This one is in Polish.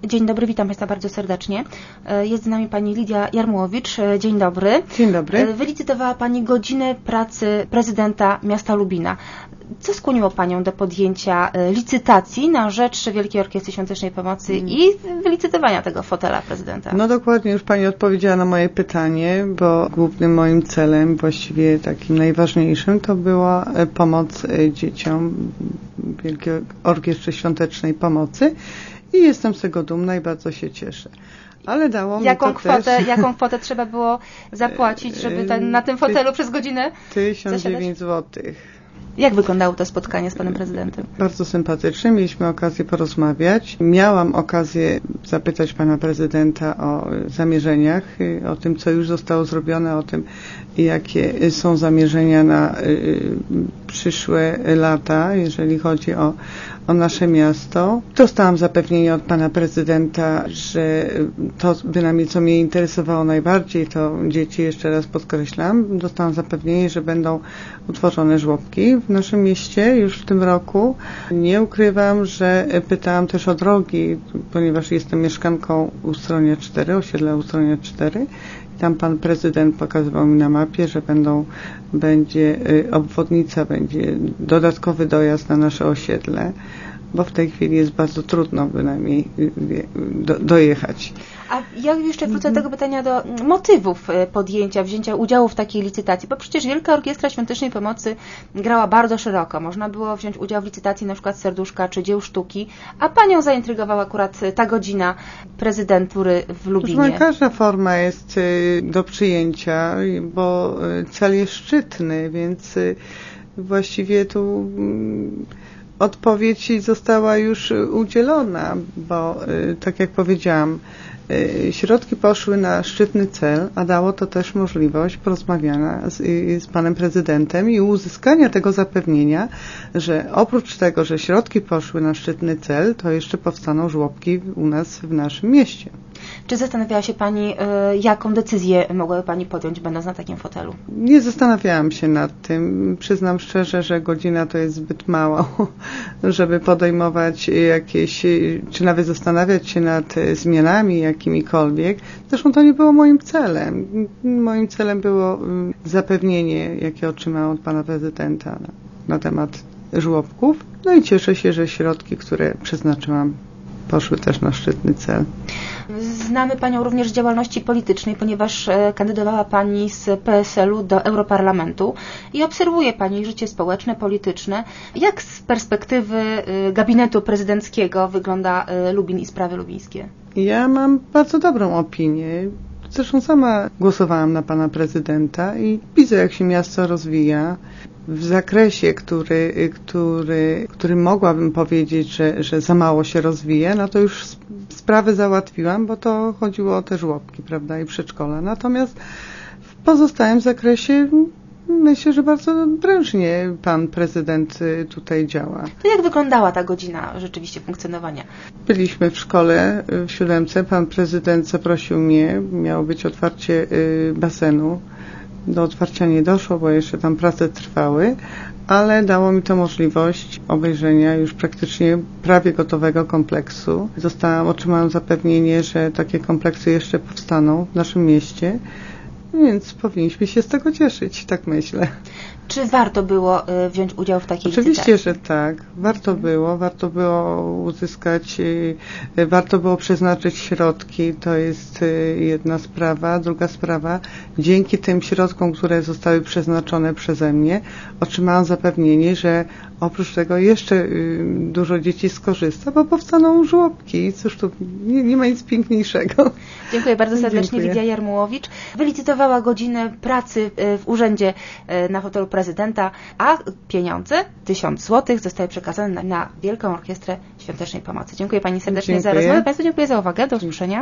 Dzień dobry, witam Państwa bardzo serdecznie. Jest z nami Pani Lidia Jarmułowicz. Dzień dobry. Dzień dobry. Wylicytowała Pani godzinę pracy prezydenta miasta Lubina. Co skłoniło Panią do podjęcia licytacji na rzecz Wielkiej Orkiestry Świątecznej Pomocy i wylicytowania tego fotela prezydenta? No dokładnie, już Pani odpowiedziała na moje pytanie, bo głównym moim celem, właściwie takim najważniejszym, to była pomoc dzieciom Wielkiej Orkiestry Świątecznej Pomocy i jestem z tego dumna i bardzo się cieszę. Ale dało mi to też... Jaką kwotę trzeba było zapłacić, żeby na tym fotelu przez godzinę 1009 zł. Jak wyglądało to spotkanie z panem prezydentem? Bardzo sympatyczne. Mieliśmy okazję porozmawiać. Miałam okazję zapytać pana prezydenta o zamierzeniach, o tym, co już zostało zrobione, o tym, jakie są zamierzenia na przyszłe lata, jeżeli chodzi o nasze miasto. Dostałam zapewnienie od pana prezydenta, że to bynajmniej co mnie interesowało najbardziej, to dzieci, jeszcze raz podkreślam. Dostałam zapewnienie, że będą utworzone żłobki w naszym mieście już w tym roku. Nie ukrywam, że pytałam też o drogi, ponieważ jestem mieszkanką Ustronia 4, osiedla Ustronia 4. Tam pan prezydent pokazywał mi na mapie, że będzie obwodnica, będzie dodatkowy dojazd na nasze osiedle, bo w tej chwili jest bardzo trudno bynajmniej dojechać. A ja jeszcze wrócę do tego pytania do motywów wzięcia udziału w takiej licytacji, bo przecież Wielka Orkiestra Świątecznej Pomocy grała bardzo szeroko. Można było wziąć udział w licytacji na przykład Serduszka czy Dzieł Sztuki, a Panią zaintrygowała akurat ta godzina prezydentury w Lubinie. Każda forma jest do przyjęcia, bo cel jest szczytny, więc właściwie tu odpowiedź została już udzielona, bo tak jak powiedziałam, środki poszły na szczytny cel, a dało to też możliwość porozmawiania z panem prezydentem i uzyskania tego zapewnienia, że oprócz tego, że środki poszły na szczytny cel, to jeszcze powstaną żłobki u nas w naszym mieście. Czy zastanawiała się Pani, jaką decyzję mogłaby Pani podjąć, będąc na takim fotelu? Nie zastanawiałam się nad tym. Przyznam szczerze, że godzina to jest zbyt mało, żeby podejmować jakieś, czy nawet zastanawiać się nad zmianami jakimikolwiek. Zresztą to nie było moim celem. Moim celem było zapewnienie, jakie otrzymałam od pana prezydenta na temat żłobków. No i cieszę się, że środki, które przeznaczyłam, poszły też na szczytny cel. Znamy Panią również z działalności politycznej, ponieważ kandydowała Pani z PSL-u do Europarlamentu i obserwuje Pani życie społeczne, polityczne. Jak z perspektywy gabinetu prezydenckiego wygląda Lubin i sprawy lubińskie? Ja mam bardzo dobrą opinię. Zresztą sama głosowałam na pana prezydenta i widzę, jak się miasto rozwija. W zakresie, który mogłabym powiedzieć, że za mało się rozwija, no to już sprawę załatwiłam, bo to chodziło o te żłobki, prawda, i przedszkola. Natomiast w pozostałym zakresie myślę, że bardzo prężnie pan prezydent tutaj działa. To jak wyglądała ta godzina rzeczywiście funkcjonowania? Byliśmy w szkole w 7. Pan prezydent zaprosił mnie, miało być otwarcie basenu. Do otwarcia nie doszło, bo jeszcze tam prace trwały, ale dało mi to możliwość obejrzenia już praktycznie prawie gotowego kompleksu. Otrzymałam zapewnienie, że takie kompleksy jeszcze powstaną w naszym mieście, więc powinniśmy się z tego cieszyć, tak myślę. Czy warto było wziąć udział w takiej Oczywiście, licytacji? że tak. Warto było uzyskać, warto było przeznaczyć środki, to jest jedna sprawa. Druga sprawa, dzięki tym środkom, które zostały przeznaczone przeze mnie, otrzymałam zapewnienie, że oprócz tego jeszcze dużo dzieci skorzysta, bo powstaną żłobki. Cóż, tu nie ma nic piękniejszego. Dziękuję bardzo serdecznie. Dziękuję. Lidia Jarmułowicz wylicytowała godzinę pracy w urzędzie na fotelu prezydenta, a pieniądze, 1000 zł, zostały przekazane na Wielką Orkiestrę Świątecznej Pomocy. Dziękuję Pani serdecznie za rozmowę. Państwu dziękuję za uwagę. Do usłyszenia.